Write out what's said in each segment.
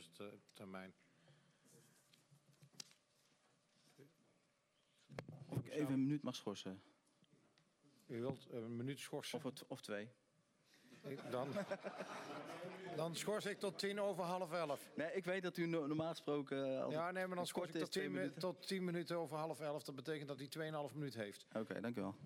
eerste termijn. Of ik even een minuut mag schorsen. U wilt een minuut schorsen? Of 2. Dan schors ik tot 11:10. Nee, ik weet dat u normaal gesproken... Ja, nee, maar dan schors ik tot 10 minuten over 11:30. Dat betekent dat hij 2,5 minuut heeft. Oké, dank u wel.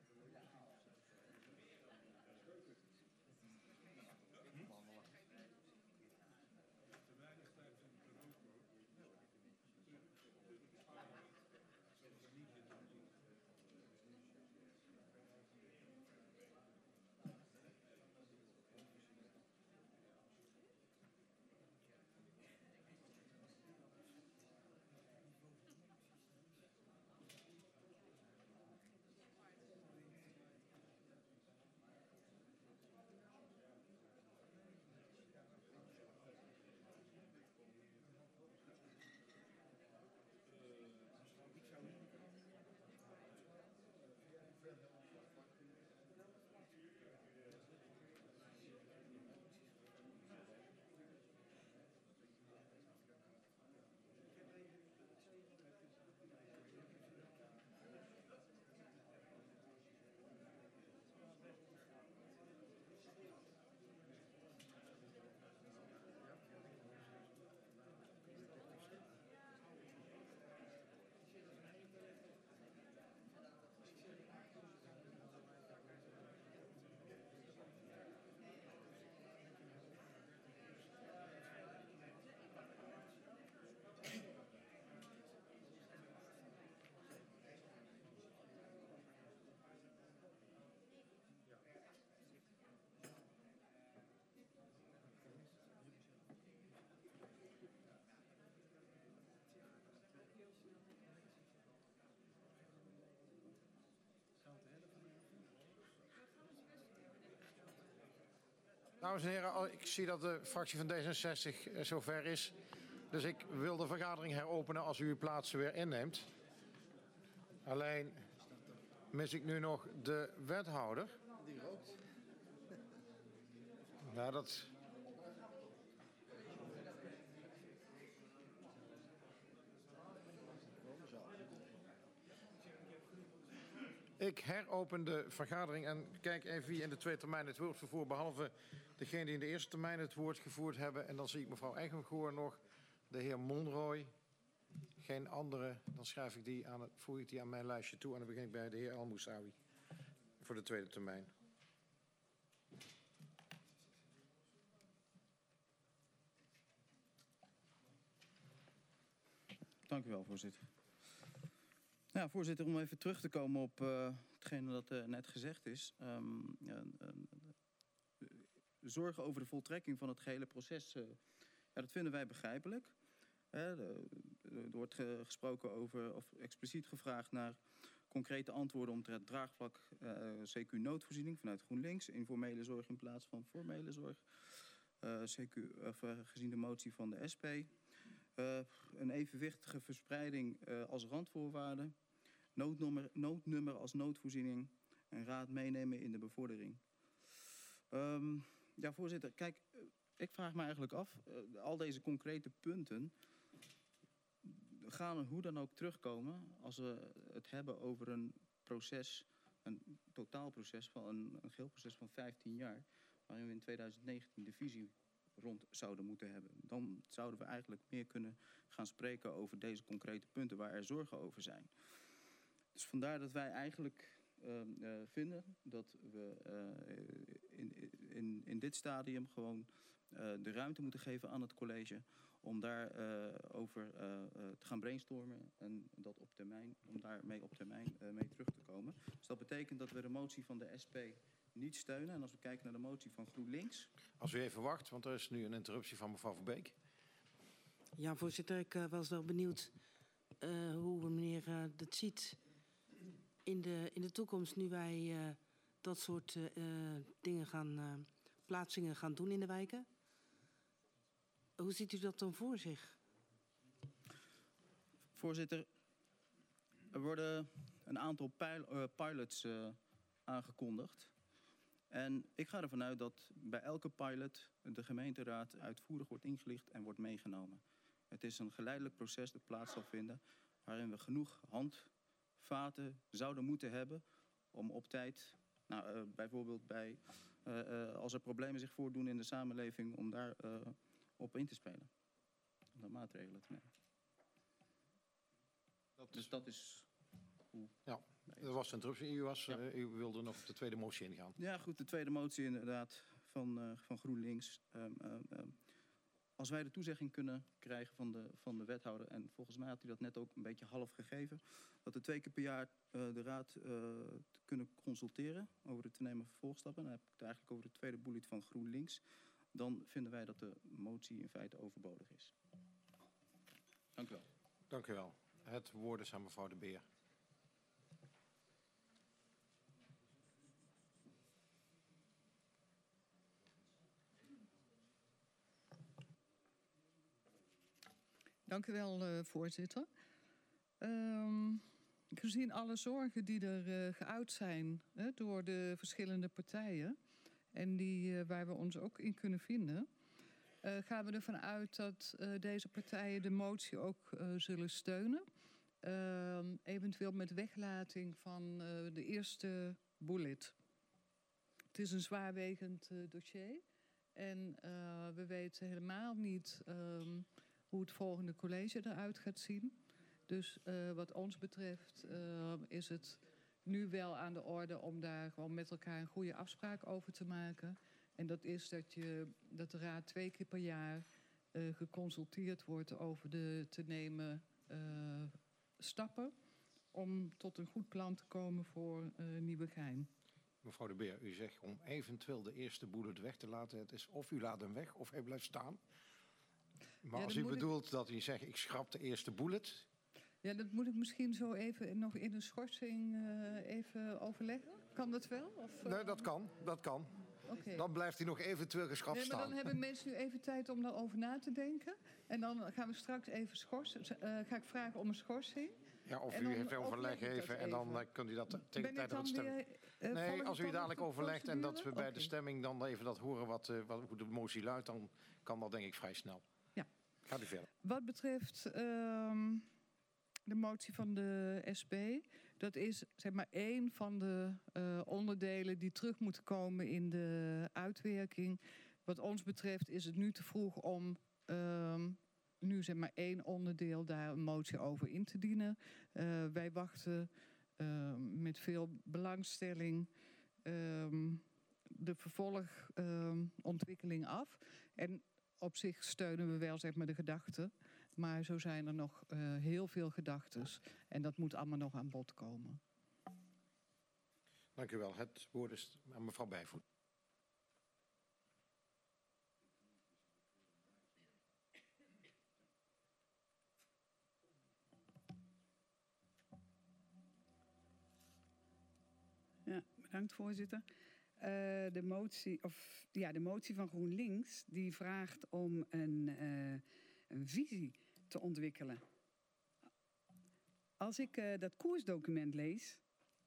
Dames en heren, ik zie dat de fractie van D66 zover is. Dus ik wil de vergadering heropenen als u uw plaatsen weer inneemt. Alleen mis ik nu nog de wethouder. Die rookt. Ja, dat... Ik heropen de vergadering en kijk even wie in de tweede termijn het woord vervoert, behalve degene die in de eerste termijn het woord gevoerd hebben. En dan zie ik mevrouw Eigengoor nog, de heer Monroy. Geen andere, dan schrijf ik die voeg ik die aan mijn lijstje toe en dan begin ik bij de heer El Moussaoui voor de tweede termijn. Dank u wel, voorzitter. Ja, voorzitter, om even terug te komen op hetgene dat net gezegd is. Zorgen over de voltrekking van het gehele proces, ja, dat vinden wij begrijpelijk. Er wordt gesproken over, of expliciet gevraagd naar concrete antwoorden omtrent het draagvlak CQ-noodvoorziening vanuit GroenLinks. Informele zorg in plaats van formele zorg. Gezien de motie van de SP. Een evenwichtige verspreiding als randvoorwaarde. Noodnummer als noodvoorziening. En raad meenemen in de bevordering. Ja, voorzitter, kijk, ik vraag me eigenlijk af. Al deze concrete punten gaan hoe dan ook terugkomen als we het hebben over een proces, een totaalproces van een geheel proces van 15 jaar, waarin we in 2019 de visie rond zouden moeten hebben. Dan zouden we eigenlijk meer kunnen gaan spreken over deze concrete punten waar er zorgen over zijn. Dus vandaar dat wij eigenlijk vinden dat we in dit stadium gewoon de ruimte moeten geven aan het college om daar over te gaan brainstormen en dat op termijn, om daarmee op termijn mee terug te komen. Dus dat betekent dat we de motie van de SP niet steunen. En als we kijken naar de motie van GroenLinks. Als u even wacht, want er is nu een interruptie van mevrouw Verbeek. Ja, voorzitter, ik was wel benieuwd hoe meneer dat ziet in de toekomst, nu wij dat soort dingen plaatsingen gaan doen in de wijken. Hoe ziet u dat dan voor zich? Voorzitter, er worden een aantal pilots aangekondigd. En ik ga ervan uit dat bij elke pilot de gemeenteraad uitvoerig wordt ingelicht en wordt meegenomen. Het is een geleidelijk proces dat plaats zal vinden, waarin we genoeg handvaten zouden moeten hebben om op tijd, bijvoorbeeld als er problemen zich voordoen in de samenleving, om daar op in te spelen. Om daar maatregelen te nemen. Dus dat is hoe... Ja, dat was de interruptie. U wilde nog op de tweede motie ingaan. Ja, goed, de tweede motie inderdaad van GroenLinks. Als wij de toezegging kunnen krijgen van de wethouder, en volgens mij had hij dat net ook een beetje half gegeven, dat we 2 keer per jaar de raad te kunnen consulteren over de te nemen vervolgstappen. Dan heb ik het eigenlijk over de tweede bullet van GroenLinks. Dan vinden wij dat de motie in feite overbodig is. Dank u wel. Dank u wel. Het woord is aan mevrouw De Beer. Dank u wel, voorzitter. Gezien alle zorgen die er geuit zijn door de verschillende partijen en waar we ons ook in kunnen vinden, gaan we ervan uit dat deze partijen de motie ook zullen steunen. Eventueel met weglating van de eerste bullet. Het is een zwaarwegend dossier en we weten helemaal niet hoe het volgende college eruit gaat zien. Dus wat ons betreft is het nu wel aan de orde om daar gewoon met elkaar een goede afspraak over te maken. En dat is dat de raad 2 keer per jaar geconsulteerd wordt over de te nemen stappen om tot een goed plan te komen voor Nieuwegein. Mevrouw De Beer, u zegt om eventueel de eerste bullet weg te laten. Het is of u laat hem weg of hij blijft staan. Maar als u bedoelt dat u zegt, ik schrap de eerste bullet. Ja, dat moet ik misschien zo even nog in een schorsing even overleggen. Kan dat wel? Of, Nee, dat kan. Okay. Dan blijft hij nog eventueel geschrapt staan. Maar dan hebben mensen nu even tijd om daarover na te denken. En dan gaan we straks even schorsen. Ga ik vragen om een schorsing. Ja, of u heeft overleg even en dan kunt u dat tegen de tijd van het stemmen. Nee, als u dadelijk overlegt en dat we bij de stemming dan even dat horen hoe de motie luidt, dan kan dat denk ik vrij snel. Ja. Gaat u verder. Wat betreft de motie van de SP, dat is zeg maar 1 van de onderdelen die terug moeten komen in de uitwerking. Wat ons betreft is het nu te vroeg om nu zeg maar 1 onderdeel daar een motie over in te dienen. Wij wachten met veel belangstelling de vervolgontwikkeling af. En op zich steunen we wel zeg maar de gedachten. Maar zo zijn er nog heel veel gedachtes. En dat moet allemaal nog aan bod komen. Dank u wel. Het woord is aan mevrouw Bijvoet. Ja, bedankt voorzitter. De motie van GroenLinks die vraagt om een visie te ontwikkelen. Als ik dat koersdocument lees,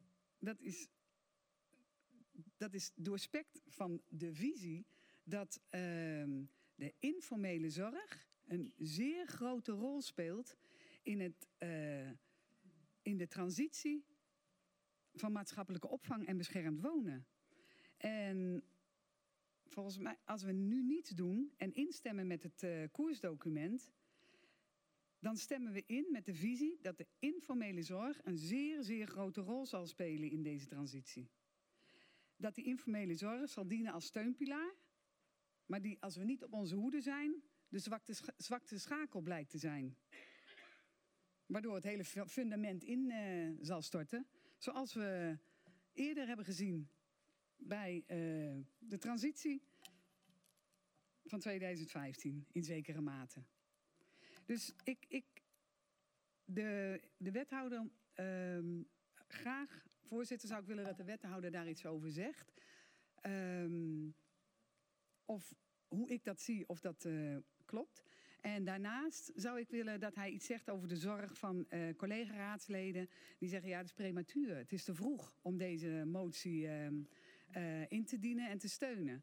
dat is doorspekt van de visie dat de informele zorg een zeer grote rol speelt in de transitie van maatschappelijke opvang en beschermd wonen. En volgens mij, als we nu niets doen en instemmen met het koersdocument, dan stemmen we in met de visie dat de informele zorg een zeer, zeer grote rol zal spelen in deze transitie. Dat die informele zorg zal dienen als steunpilaar, maar die, als we niet op onze hoede zijn, de zwakste schakel blijkt te zijn. Waardoor het hele fundament in zal storten. Zoals we eerder hebben gezien bij de transitie van 2015 in zekere mate. Dus de wethouder, graag, voorzitter, zou ik willen dat de wethouder daar iets over zegt. Of hoe ik dat zie, of dat klopt. En daarnaast zou ik willen dat hij iets zegt over de zorg van collega-raadsleden. Die zeggen, ja, het is prematuur. Het is te vroeg om deze motie in te dienen en te steunen.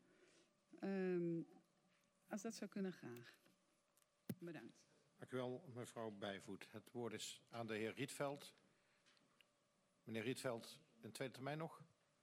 Als dat zou kunnen, graag. Bedankt. Dank u wel, mevrouw Bijvoet. Het woord is aan de heer Rietveld. Meneer Rietveld, een tweede termijn nog?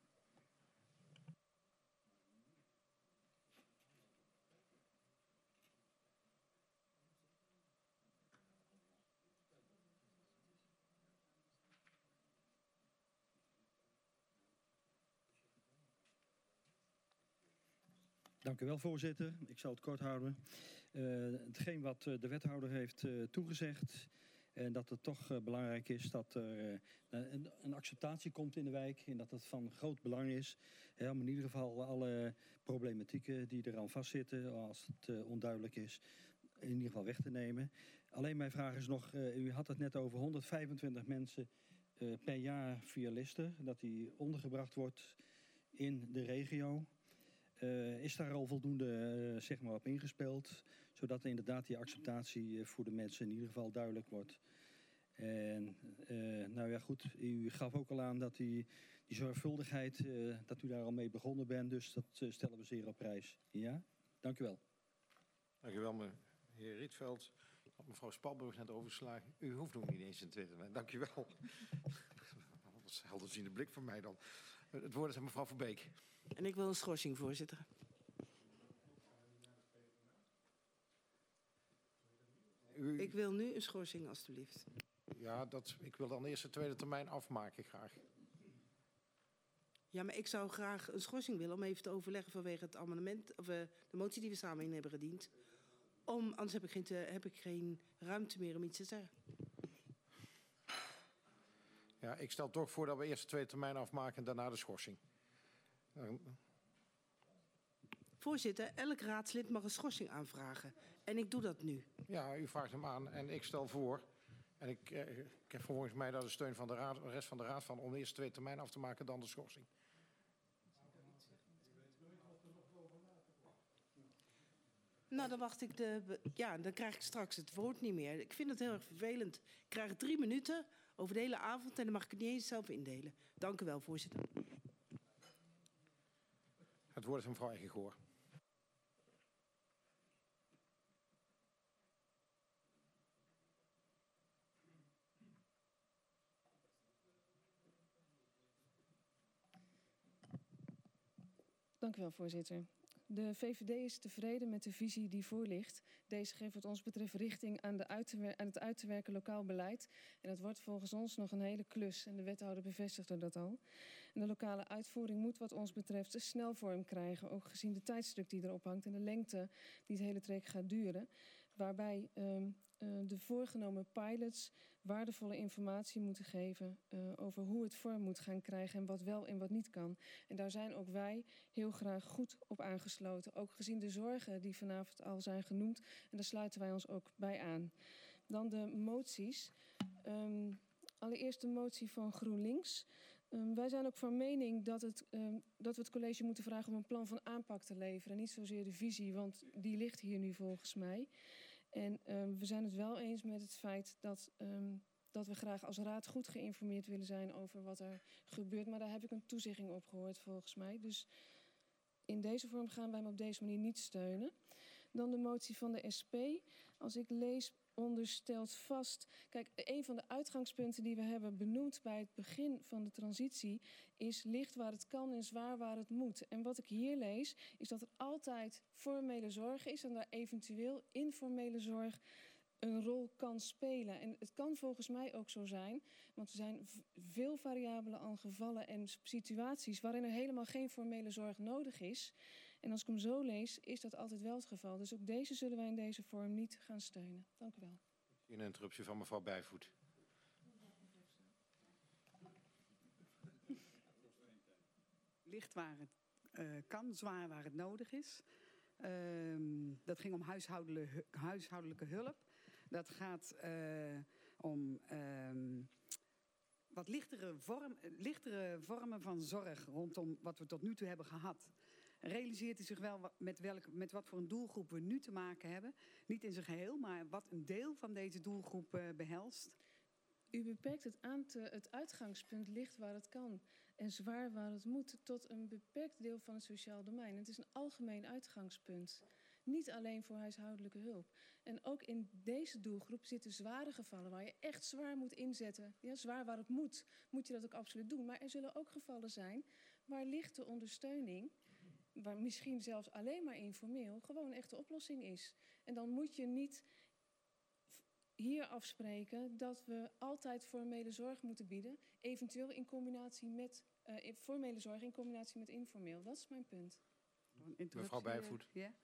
Dank u wel, voorzitter. Ik zal het kort houden. Hetgeen wat de wethouder heeft toegezegd... en dat het toch belangrijk is dat er een acceptatie komt in de wijk... en dat het van groot belang is om in ieder geval alle problematieken die er aan vastzitten... als het onduidelijk is, in ieder geval weg te nemen. Alleen mijn vraag is nog, u had het net over 125 mensen per jaar via Lister... dat die ondergebracht wordt in de regio... is daar al voldoende zeg maar op ingespeeld, zodat inderdaad die acceptatie voor de mensen in ieder geval duidelijk wordt. En nou ja goed, u gaf ook al aan dat die zorgvuldigheid, dat u daar al mee begonnen bent, dus dat stellen we zeer op prijs. Ja, dank u wel. Dank u wel, meneer Rietveld. Mevrouw Spalburg net overgeslagen. U hoeft nog niet eens in tweede termijn. Dank u wel. Dat is een helderziende blik van mij dan. Het woord is aan mevrouw Verbeek. En ik wil een schorsing, voorzitter. Ik wil nu een schorsing, alstublieft. Ja, ik wil dan eerst de tweede termijn afmaken, graag. Ja, maar ik zou graag een schorsing willen om even te overleggen vanwege het amendement, of de motie die we samen in hebben gediend. Anders heb ik geen ruimte meer om iets te zeggen. Ja, ik stel toch voor dat we eerst de tweede termijn afmaken en daarna de schorsing. Voorzitter, elk raadslid mag een schorsing aanvragen. En ik doe dat nu. Ja, u vraagt hem aan en ik stel voor. En ik heb volgens mij daar de steun van de rest van de raad van om eerst de tweede termijn af te maken, dan de schorsing. Nou, dan wacht ik dan krijg ik straks het woord niet meer. Ik vind het heel erg vervelend. Ik krijg 3 minuten over de hele avond en dan mag ik het niet eens zelf indelen. Dank u wel, voorzitter. Het woord is aan mevrouw Eggegoor. Dank u wel, voorzitter. De VVD is tevreden met de visie die voor ligt. Deze geeft wat ons betreft richting aan het uit te werken lokaal beleid. En dat wordt volgens ons nog een hele klus. En de wethouder bevestigde dat al. En de lokale uitvoering moet wat ons betreft snel vorm krijgen. Ook gezien de tijdsdruk die erop hangt en de lengte die het hele traject gaat duren. Waarbij de voorgenomen pilots waardevolle informatie moeten geven over hoe het vorm moet gaan krijgen en wat wel en wat niet kan. En daar zijn ook wij heel graag goed op aangesloten. Ook gezien de zorgen die vanavond al zijn genoemd. En daar sluiten wij ons ook bij aan. Dan de moties. Allereerst de motie van GroenLinks. Wij zijn ook van mening dat we het college moeten vragen om een plan van aanpak te leveren. Niet zozeer de visie, want die ligt hier nu volgens mij. En we zijn het wel eens met het feit dat we graag als raad goed geïnformeerd willen zijn over wat er gebeurt. Maar daar heb ik een toezegging op gehoord volgens mij. Dus in deze vorm gaan wij hem op deze manier niet steunen. Dan de motie van de SP. Als ik lees, onderstelt vast. Kijk, een van de uitgangspunten die we hebben benoemd bij het begin van de transitie is licht waar het kan en zwaar waar het moet. En wat ik hier lees is dat er altijd formele zorg is en daar eventueel informele zorg een rol kan spelen. En het kan volgens mij ook zo zijn, want er zijn veel variabelen aan gevallen en situaties waarin er helemaal geen formele zorg nodig is. En als ik hem zo lees, is dat altijd wel het geval. Dus ook deze zullen wij in deze vorm niet gaan steunen. Dank u wel. Een interruptie van mevrouw Bijvoet. Licht waar het kan, zwaar waar het nodig is. Dat ging om huishoudelijke hulp. Dat gaat om wat lichtere vormen van zorg rondom wat we tot nu toe hebben gehad. Realiseert u zich wel met wat voor een doelgroep we nu te maken hebben? Niet in zijn geheel, maar wat een deel van deze doelgroep behelst? U beperkt het uitgangspunt licht waar het kan en zwaar waar het moet tot een beperkt deel van het sociaal domein. Het is een algemeen uitgangspunt. Niet alleen voor huishoudelijke hulp. En ook in deze doelgroep zitten zware gevallen waar je echt zwaar moet inzetten. Ja, zwaar waar het moet je dat ook absoluut doen. Maar er zullen ook gevallen zijn waar lichte ondersteuning, waar misschien zelfs alleen maar informeel, gewoon echt de oplossing is. En dan moet je niet hier afspreken dat we altijd formele zorg moeten bieden, eventueel in combinatie met formele zorg in combinatie met informeel. Dat is mijn punt. Mevrouw Bijvoet. Ja.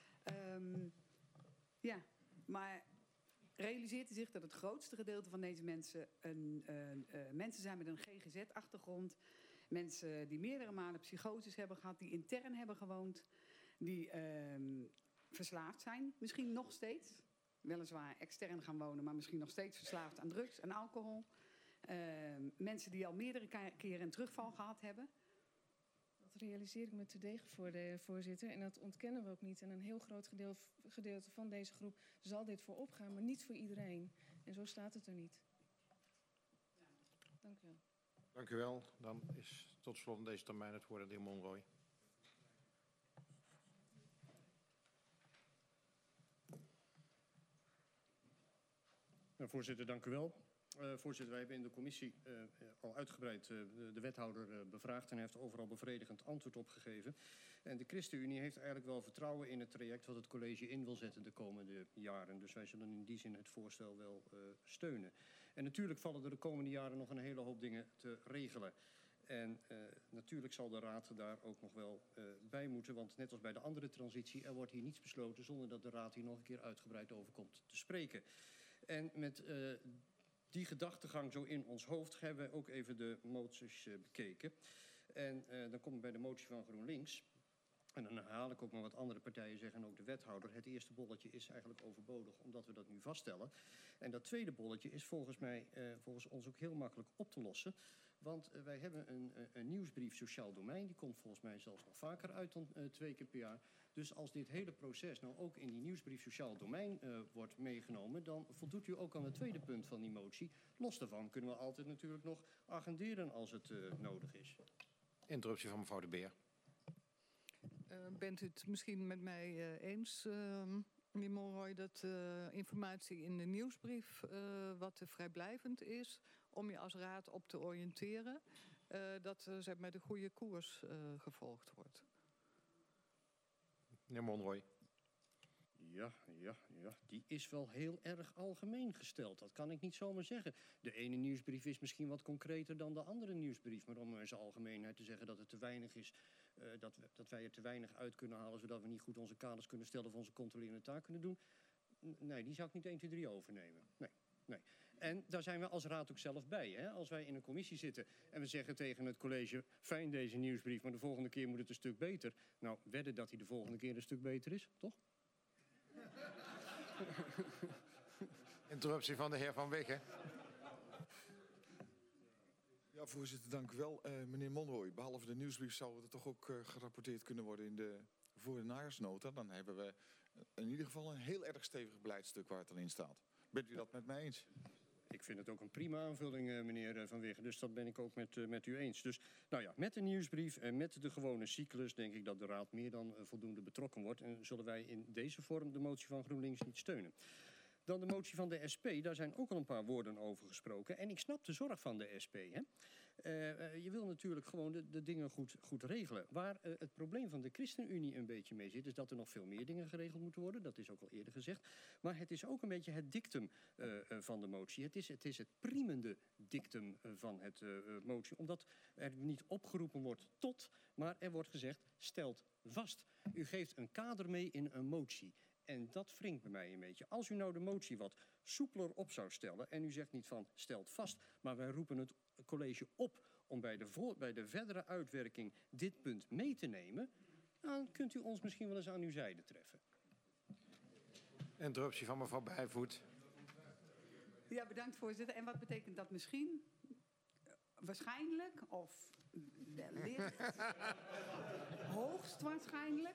Ja, maar realiseert u zich dat het grootste gedeelte van deze mensen mensen zijn met een GGZ-achtergrond, mensen die meerdere malen psychoses hebben gehad, die intern hebben gewoond, die verslaafd zijn, misschien nog steeds. Weliswaar extern gaan wonen, maar misschien nog steeds verslaafd aan drugs en alcohol. Mensen die al meerdere keren een terugval gehad hebben. Dat realiseer ik me terdege voor de voorzitter. En dat ontkennen we ook niet. En een heel groot gedeelte van deze groep zal dit voor opgaan, maar niet voor iedereen. En zo staat het er niet. Dank u wel. Dank u wel. Dan is tot slot in deze termijn het woord aan de heer Monroy. Voorzitter, dank u wel. Voorzitter, wij hebben in de commissie al uitgebreid de wethouder bevraagd en hij heeft overal bevredigend antwoord op gegeven. En de ChristenUnie heeft eigenlijk wel vertrouwen in het traject wat het college in wil zetten de komende jaren. Dus wij zullen in die zin het voorstel wel steunen. En natuurlijk vallen er de komende jaren nog een hele hoop dingen te regelen. En natuurlijk zal de Raad daar ook nog wel bij moeten, want net als bij de andere transitie, er wordt hier niets besloten zonder dat de Raad hier nog een keer uitgebreid over komt te spreken. En met die gedachtegang zo in ons hoofd hebben we ook even de moties bekeken. En dan kom ik bij de motie van GroenLinks. En dan herhaal ik ook maar wat andere partijen zeggen en ook de wethouder. Het eerste bolletje is eigenlijk overbodig omdat we dat nu vaststellen. En dat tweede bolletje is volgens ons ook heel makkelijk op te lossen. Want wij hebben een nieuwsbrief sociaal domein. Die komt volgens mij zelfs nog vaker uit dan 2 keer per jaar. Dus als dit hele proces nou ook in die nieuwsbrief sociaal domein wordt meegenomen, dan voldoet u ook aan het tweede punt van die motie. Los daarvan kunnen we altijd natuurlijk nog agenderen als het nodig is. Interruptie van mevrouw De Beer. Bent u het misschien met mij eens, meneer Monroy, dat informatie in de nieuwsbrief wat te vrijblijvend is om je als raad op te oriënteren, dat zeg maar de goede koers gevolgd wordt? Meneer Monroy. Ja, die is wel heel erg algemeen gesteld. Dat kan ik niet zomaar zeggen. De ene nieuwsbrief is misschien wat concreter dan de andere nieuwsbrief. Maar om in zijn algemeenheid te zeggen dat het te weinig is, dat wij er te weinig uit kunnen halen, zodat we niet goed onze kaders kunnen stellen of onze controlerende taak kunnen doen. Nee, die zou ik niet 1, 2, 3 overnemen. Nee. En daar zijn we als raad ook zelf bij. Hè? Als wij in een commissie zitten en we zeggen tegen het college, fijn deze nieuwsbrief, maar de volgende keer moet het een stuk beter. Nou, wedden dat hij de volgende keer een stuk beter is, toch? Interruptie van de heer Van Wiggen. Ja, voorzitter, dank u wel. Meneer Monroy, behalve de nieuwsbrief zou er toch ook gerapporteerd kunnen worden in de voor- en najaarsnota. Dan hebben we in ieder geval een heel erg stevig beleidstuk waar het dan in staat. Bent u dat met mij eens? Ik vind het ook een prima aanvulling, meneer Van Wiggen. Dus dat ben ik ook met u eens. Dus nou ja, met de nieuwsbrief en met de gewone cyclus denk ik dat de Raad meer dan voldoende betrokken wordt. En zullen wij in deze vorm de motie van GroenLinks niet steunen. Dan de motie van de SP, daar zijn ook al een paar woorden over gesproken. En ik snap de zorg van de SP. Hè? Je wil natuurlijk gewoon de dingen goed regelen. Waar het probleem van de ChristenUnie een beetje mee zit, is dat er nog veel meer dingen geregeld moeten worden. Dat is ook al eerder gezegd. Maar het is ook een beetje het dictum van de motie. Het is het priemende dictum van het motie. Omdat er niet opgeroepen wordt tot, maar er wordt gezegd, stelt vast. U geeft een kader mee in een motie. En dat wringt bij mij een beetje. Als u nou de motie wat soepeler op zou stellen en u zegt niet van stelt vast, maar wij roepen het college op om bij de verdere uitwerking dit punt mee te nemen, dan kunt u ons misschien wel eens aan uw zijde treffen. Interruptie van mevrouw Bijvoet. Ja, bedankt voorzitter. En wat betekent dat misschien? Waarschijnlijk of wellicht? Hoogstwaarschijnlijk?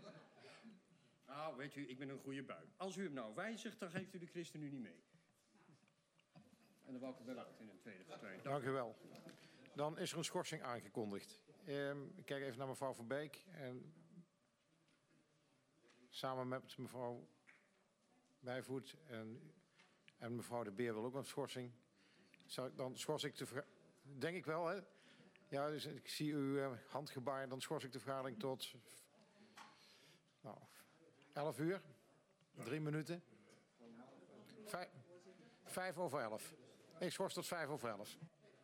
Nou, weet u, ik ben een goede bui. Als u hem nou wijzigt, dan geeft u de ChristenUnie mee. En dan wou ik het wel in een tweede partij. Dank u wel. Dan is er een schorsing aangekondigd. Ik kijk even naar mevrouw Van Beek. En samen met mevrouw Bijvoet en mevrouw De Beer wil ook een schorsing. Dan schors ik denk ik wel, hè? Ja, dus ik zie uw handgebaar. Dan schors ik de vergadering tot 11 uur. 3 minuten. 11:05. Ik schors tot 11:05.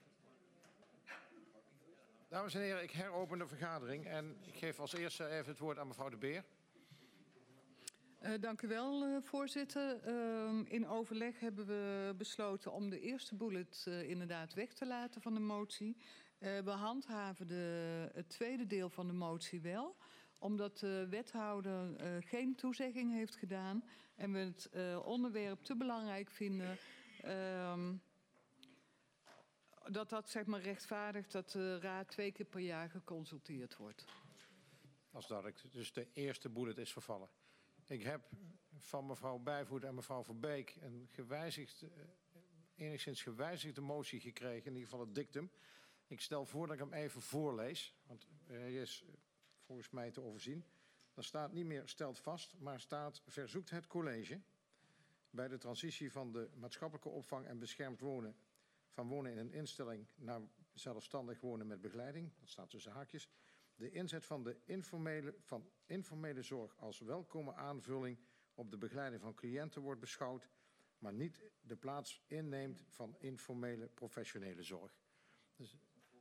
Dames en heren, ik heropen de vergadering. En ik geef als eerste even het woord aan mevrouw De Beer. Dank u wel, voorzitter. In overleg hebben we besloten om de eerste bullet inderdaad weg te laten van de motie. We handhaven het tweede deel van de motie wel, omdat de wethouder geen toezegging heeft gedaan en we het onderwerp te belangrijk vinden dat zeg maar rechtvaardigt dat de raad 2 keer per jaar geconsulteerd wordt. Dat is duidelijk. Dus de eerste bullet is vervallen. Ik heb van mevrouw Bijvoet en mevrouw Verbeek een enigszins gewijzigde motie gekregen, in ieder geval het dictum. Ik stel voor dat ik hem even voorlees, want hij is volgens mij te overzien. Dan staat niet meer stelt vast, maar staat verzoekt het college bij de transitie van de maatschappelijke opvang en beschermd wonen, van wonen in een instelling naar zelfstandig wonen met begeleiding, dat staat tussen haakjes, de inzet van de informele zorg als welkome aanvulling op de begeleiding van cliënten wordt beschouwd, maar niet de plaats inneemt van informele professionele zorg. Dus,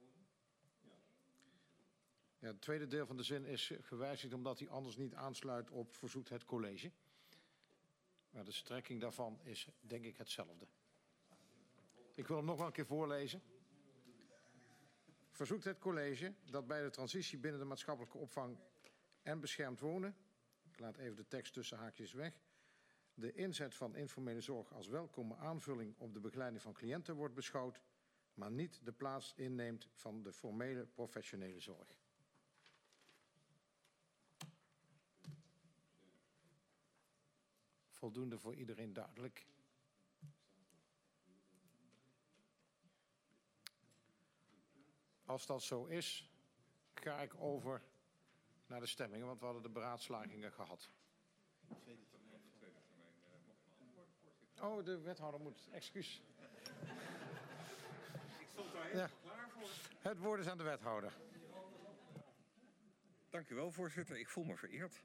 ja, het tweede deel van de zin is gewijzigd omdat hij anders niet aansluit op verzoekt het college. Maar de strekking daarvan is denk ik hetzelfde. Ik wil hem nog wel een keer voorlezen. Verzoekt het college dat bij de transitie binnen de maatschappelijke opvang en beschermd wonen, ik laat even de tekst tussen haakjes weg, de inzet van informele zorg als welkome aanvulling op de begeleiding van cliënten wordt beschouwd, maar niet de plaats inneemt van de formele professionele zorg. Voldoende voor iedereen duidelijk. Als dat zo is, ga ik over naar de stemmingen, want we hadden de beraadslagingen gehad. Oh, de wethouder moet, excuus. Ik stond daar helemaal klaar voor. Het woord is aan de wethouder. Dank u wel, voorzitter. Ik voel me vereerd.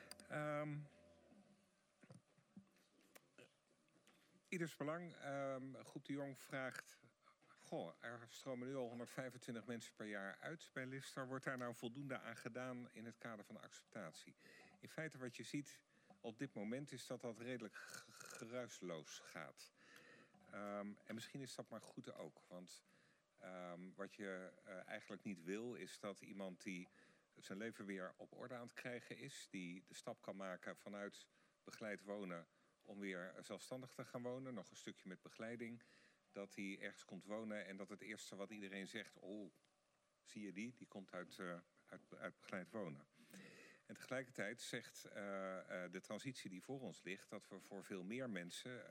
Ieders Belang, Groep de Jong vraagt, er stromen nu al 125 mensen per jaar uit bij Lister. Wordt daar nou voldoende aan gedaan in het kader van de acceptatie? In feite wat je ziet op dit moment is dat dat redelijk geruisloos gaat. En misschien is dat maar goed ook. Want wat je eigenlijk niet wil is dat iemand die zijn leven weer op orde aan het krijgen is, die de stap kan maken vanuit begeleid wonen om weer zelfstandig te gaan wonen, nog een stukje met begeleiding, dat hij ergens komt wonen en dat het eerste wat iedereen zegt, oh, zie je die komt uit begeleid wonen. En tegelijkertijd zegt de transitie die voor ons ligt, dat we voor veel meer mensen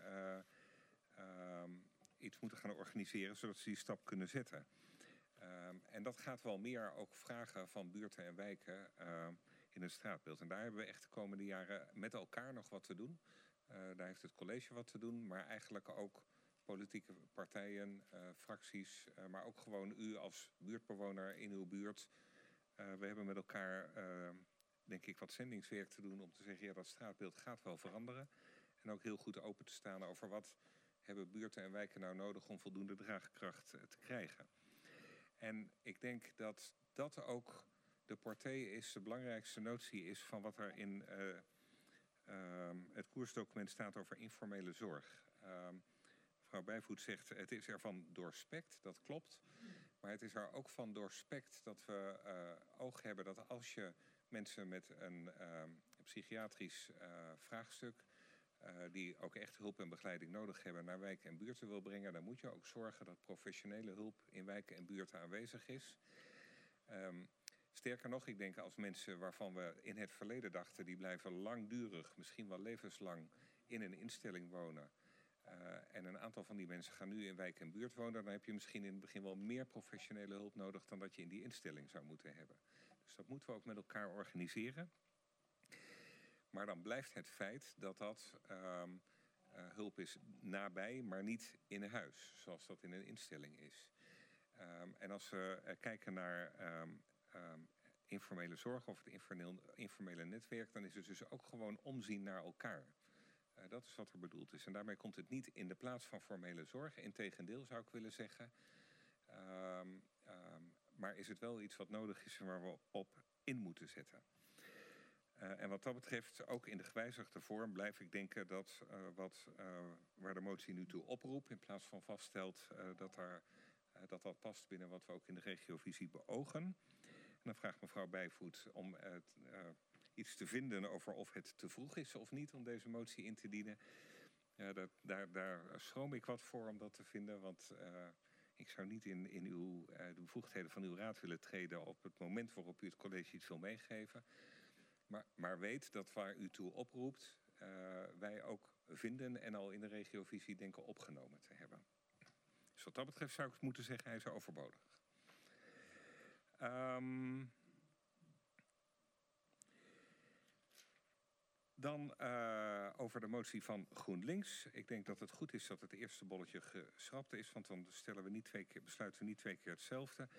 iets moeten gaan organiseren, zodat ze die stap kunnen zetten. En dat gaat wel meer ook vragen van buurten en wijken in het straatbeeld. En daar hebben we echt de komende jaren met elkaar nog wat te doen. Daar heeft het college wat te doen, maar eigenlijk ook politieke partijen, fracties, maar ook gewoon u als buurtbewoner in uw buurt. We hebben met elkaar, denk ik, wat zendingswerk te doen om te zeggen, ja, dat straatbeeld gaat wel veranderen. En ook heel goed open te staan over wat hebben buurten en wijken nou nodig om voldoende draagkracht te krijgen. En ik denk dat dat ook de portée is, de belangrijkste notie is van wat er in het koersdocument staat over informele zorg. Mevrouw Bijvoet zegt, het is ervan doorspekt, dat klopt. Maar het is er ook van doorspekt dat we oog hebben dat als je mensen met een psychiatrisch vraagstuk, die ook echt hulp en begeleiding nodig hebben, naar wijken en buurten wil brengen, dan moet je ook zorgen dat professionele hulp in wijken en buurten aanwezig is. Sterker nog, ik denk als mensen waarvan we in het verleden dachten, die blijven langdurig, misschien wel levenslang, in een instelling wonen. En een aantal van die mensen gaan nu in wijk en buurt wonen. Dan heb je misschien in het begin wel meer professionele hulp nodig dan dat je in die instelling zou moeten hebben. Dus dat moeten we ook met elkaar organiseren. Maar dan blijft het feit dat hulp is nabij, maar niet in huis, zoals dat in een instelling is. En als we kijken naar informele zorg of het informele netwerk, dan is het dus ook gewoon omzien naar elkaar. Dat is wat er bedoeld is. En daarmee komt het niet in de plaats van formele zorg. Integendeel zou ik willen zeggen. Maar is het wel iets wat nodig is en waar we op in moeten zetten. En wat dat betreft, ook in de gewijzigde vorm, blijf ik denken dat waar de motie nu toe oproept, in plaats van vaststelt dat past binnen wat we ook in de regiovisie beogen. En dan vraagt mevrouw Bijvoet om iets te vinden over of het te vroeg is of niet om deze motie in te dienen. Daar schroom ik wat voor om dat te vinden, want ik zou niet in de bevoegdheden van uw raad willen treden op het moment waarop u het college iets wil meegeven. Maar weet dat waar u toe oproept, wij ook vinden en al in de regiovisie denken opgenomen te hebben. Dus wat dat betreft zou ik moeten zeggen, hij is overbodig. Dan over de motie van GroenLinks. Ik denk dat het goed is dat het eerste bolletje geschrapt is, want dan besluiten we niet twee keer hetzelfde.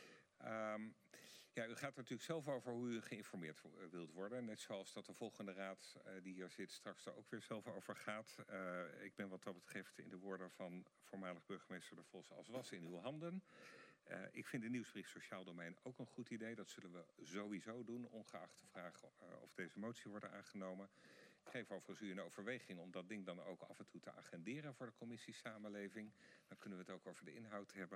U gaat natuurlijk zelf over hoe u geïnformeerd wilt worden. Net zoals dat de volgende raad die hier zit straks daar ook weer zelf over gaat. Ik ben wat dat betreft in de woorden van voormalig burgemeester De Vos als was in uw handen. Ik vind de nieuwsbrief Sociaal Domein ook een goed idee. Dat zullen we sowieso doen, ongeacht de vraag of deze motie wordt aangenomen. Ik geef overigens u een overweging om dat ding dan ook af en toe te agenderen voor de commissie Samenleving. Dan kunnen we het ook over de inhoud hebben.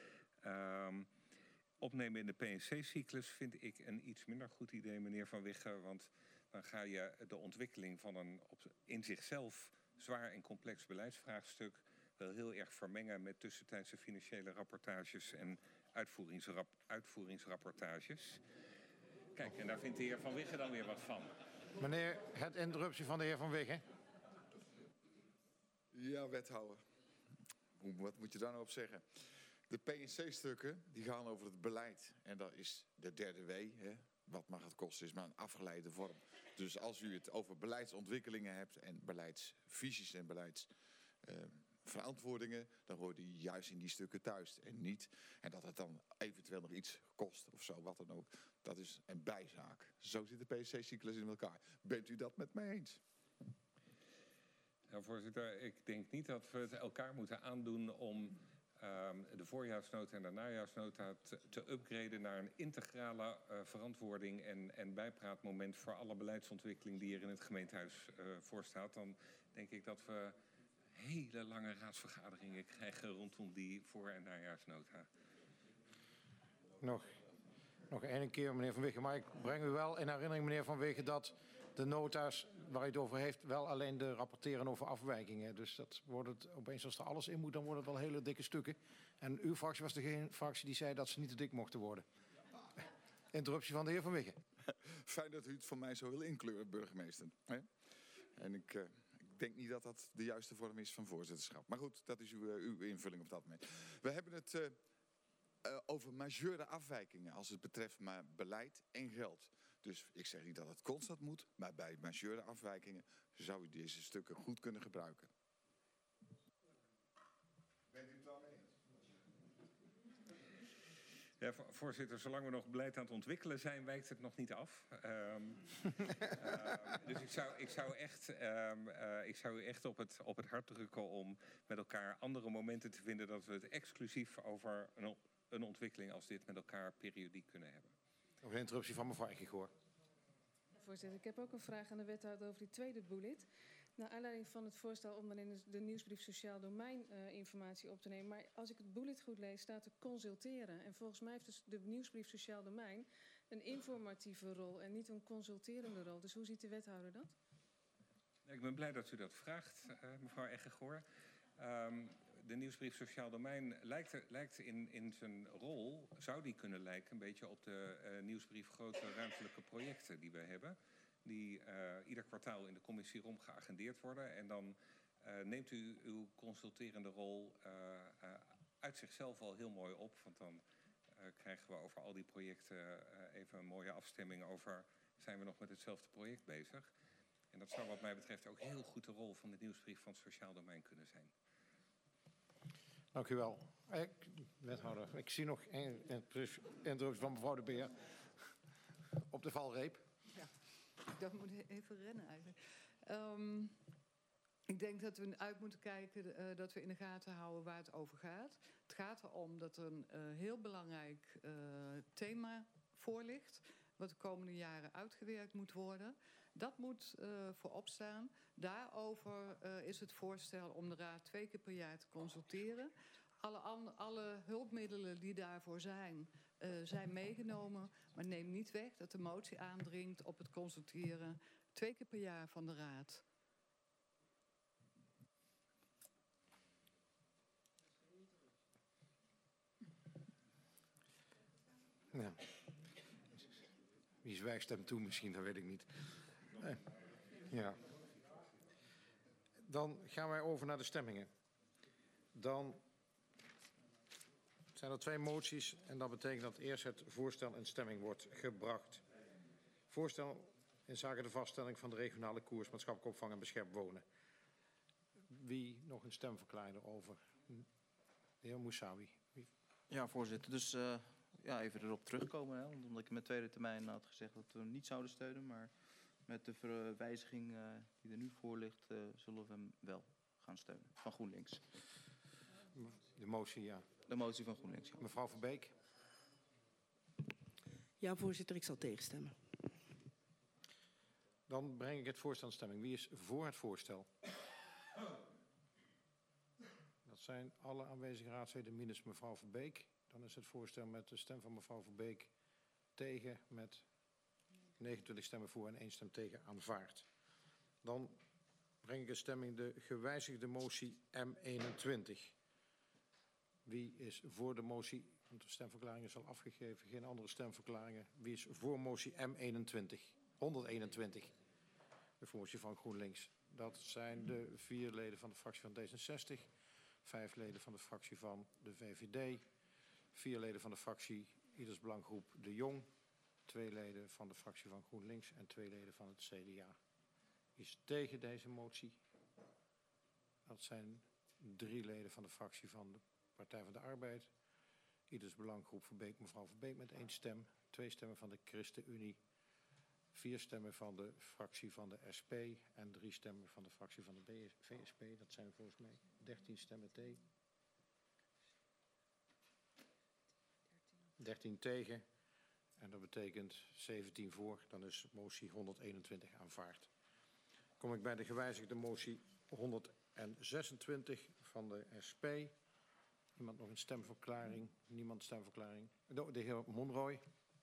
Opnemen in de PNC-cyclus vind ik een iets minder goed idee, meneer Van Wigge. Want dan ga je de ontwikkeling van een in zichzelf zwaar en complex beleidsvraagstuk wel heel erg vermengen met tussentijdse financiële rapportages en uitvoeringsrapportages. Kijk, en daar vindt de heer Van Wigge dan weer wat van. Meneer, het interruptie van de heer Van Wigge. Ja, wethouder. Wat moet je daar nou op zeggen? De PNC-stukken die gaan over het beleid. En dat is de derde W. Hè? Wat mag het kosten is maar een afgeleide vorm. Dus als u het over beleidsontwikkelingen hebt en beleidsvisies en beleidsverantwoordingen, dan hoort u juist in die stukken thuis en niet. En dat het dan eventueel nog iets kost of zo, wat dan ook. Dat is een bijzaak. Zo zit de PNC-cyclus in elkaar. Bent u dat met mij eens? Ja, voorzitter, ik denk niet dat we het elkaar moeten aandoen om de voorjaarsnota en de najaarsnota te upgraden naar een integrale verantwoording en bijpraatmoment voor alle beleidsontwikkeling die er in het gemeentehuis voor staat. Dan denk ik dat we hele lange raadsvergaderingen krijgen rondom die voor- en najaarsnota. Nog één keer, meneer Van Wigge, maar ik breng u wel in herinnering, meneer Van Wigge, dat de nota's waar u het over heeft wel alleen de rapporteren over afwijkingen. Dus dat wordt het opeens, als er alles in moet, dan worden het wel hele dikke stukken. En uw fractie was degene fractie die zei dat ze niet te dik mochten worden. Interruptie van de heer Van Wigge. Fijn dat u het voor mij zo wil inkleuren, burgemeester. En ik denk niet dat dat de juiste vorm is van voorzitterschap. Maar goed, dat is uw invulling op dat moment. We hebben het over majeure afwijkingen als het betreft maar beleid en geld. Dus ik zeg niet dat het constant moet, maar bij majeure afwijkingen zou u deze stukken goed kunnen gebruiken. Bent u het daarmee eens? Ja, voorzitter, zolang we nog beleid aan het ontwikkelen zijn, wijkt het nog niet af. Dus ik zou u echt op het hart drukken om met elkaar andere momenten te vinden dat we het exclusief over een ontwikkeling als dit met elkaar periodiek kunnen hebben. Nog een interruptie van mevrouw Eichigoor. Voorzitter, ik heb ook een vraag aan de wethouder over die tweede bullet. Naar aanleiding van het voorstel om dan in de nieuwsbrief Sociaal Domein informatie op te nemen. Maar als ik het bullet goed lees, staat er consulteren. En volgens mij heeft dus de nieuwsbrief Sociaal Domein een informatieve rol en niet een consulterende rol. Dus hoe ziet de wethouder dat? Ik ben blij dat u dat vraagt, mevrouw Eggegoor. De nieuwsbrief Sociaal Domein lijkt in zijn rol, zou die kunnen lijken, een beetje op de nieuwsbrief grote ruimtelijke projecten die we hebben. Die ieder kwartaal in de commissie ROM geagendeerd worden en dan neemt u uw consulterende rol uit zichzelf al heel mooi op. Want dan krijgen we over al die projecten even een mooie afstemming over... zijn we nog met hetzelfde project bezig. En dat zou wat mij betreft ook heel goed de rol van de nieuwsbrief van het sociaal domein kunnen zijn. Dank u wel. Wethouder, ik zie nog een indruk van mevrouw de Beer op de valreep. Ja, dat moet even rennen eigenlijk. Ik denk dat we uit moeten kijken dat we in de gaten houden waar het over gaat. Het gaat erom dat er een heel belangrijk thema voor ligt, wat de komende jaren uitgewerkt moet worden. Dat moet voorop staan. Daarover is het voorstel om de Raad 2 keer per jaar te consulteren. Alle hulpmiddelen die daarvoor zijn meegenomen. Maar neem niet weg dat de motie aandringt op het consulteren 2 keer per jaar van de Raad. Ja. Wie zwijgt hem toe misschien, dat weet ik niet. Ja. Dan gaan wij over naar de stemmingen. Dan zijn er 2 moties en dat betekent dat eerst het voorstel in stemming wordt gebracht. Voorstel in zaken de vaststelling van de regionale koers maatschappelijk opvang en beschermd wonen. Wie nog een stemverklaring erover? De heer Moussaoui. Ja, voorzitter. Dus even erop terugkomen. Hè, omdat ik in mijn tweede termijn had gezegd dat we hem niet zouden steunen. Maar met de verwijziging die er nu voor ligt, zullen we hem wel gaan steunen. Van GroenLinks. De motie, ja. De motie van GroenLinks, ja. Mevrouw Verbeek. Ja, voorzitter, ik zal tegenstemmen. Dan breng ik het voorstel in stemming. Wie is voor het voorstel? Dat zijn alle aanwezige raadsleden minus mevrouw Verbeek. Dan is het voorstel met de stem van mevrouw Verbeek tegen met 29 stemmen voor en 1 stem tegen aanvaard. Dan breng ik in stemming de gewijzigde motie M21. Wie is voor de motie? Want de stemverklaring is al afgegeven. Geen andere stemverklaringen. Wie is voor motie M21? 121. De motie van GroenLinks. Dat zijn de 4 leden van de fractie van D66. 5 leden van de fractie van de VVD. 4 leden van de fractie Ieders Belanggroep De Jong. 2 leden van de fractie van GroenLinks en 2 leden van het CDA. Is tegen deze motie? Dat zijn 3 leden van de fractie van de Partij van de Arbeid. Ieders Belanggroep Verbeek, mevrouw Verbeek met 1 stem. 2 stemmen van de ChristenUnie. 4 stemmen van de fractie van de SP en 3 stemmen van de fractie van de VSP. Dat zijn volgens mij 13 stemmen tegen. 13 tegen. En dat betekent 17 voor. Dan is motie 121 aanvaard. Kom ik bij de gewijzigde motie 126 van de SP. Iemand nog een stemverklaring? Niemand stemverklaring. De heer Monroy.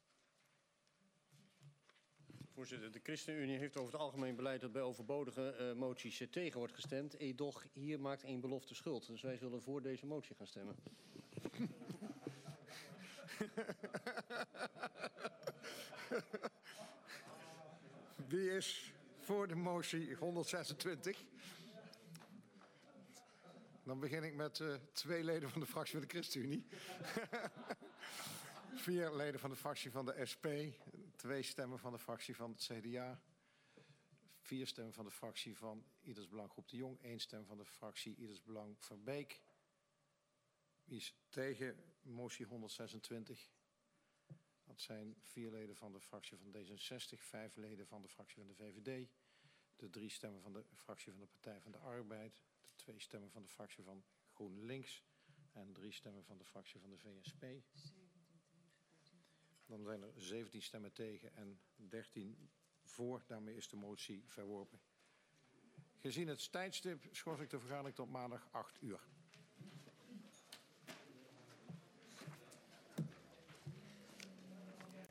Voorzitter, de ChristenUnie heeft over het algemeen beleid dat bij overbodige moties tegen wordt gestemd. Edoch, hier maakt 1 belofte schuld. Dus wij zullen voor deze motie gaan stemmen. Wie is voor de motie 126? Dan begin ik met 2 leden van de fractie van de ChristenUnie. 4 leden van de fractie van de SP. 2 stemmen van de fractie van het CDA. 4 stemmen van de fractie van Ieders Belanggroep De Jong. 1 stem van de fractie Ieders Belang Verbeek. Wie is tegen motie 126? Dat zijn 4 leden van de fractie van D66. 5 leden van de fractie van de VVD. De 3 stemmen van de fractie van de Partij van de Arbeid. De 2 stemmen van de fractie van GroenLinks. En 3 stemmen van de fractie van de VSP. Dan zijn er 17 stemmen tegen en 13 voor. Daarmee is de motie verworpen. Gezien het tijdstip schors ik de vergadering tot maandag 8 uur.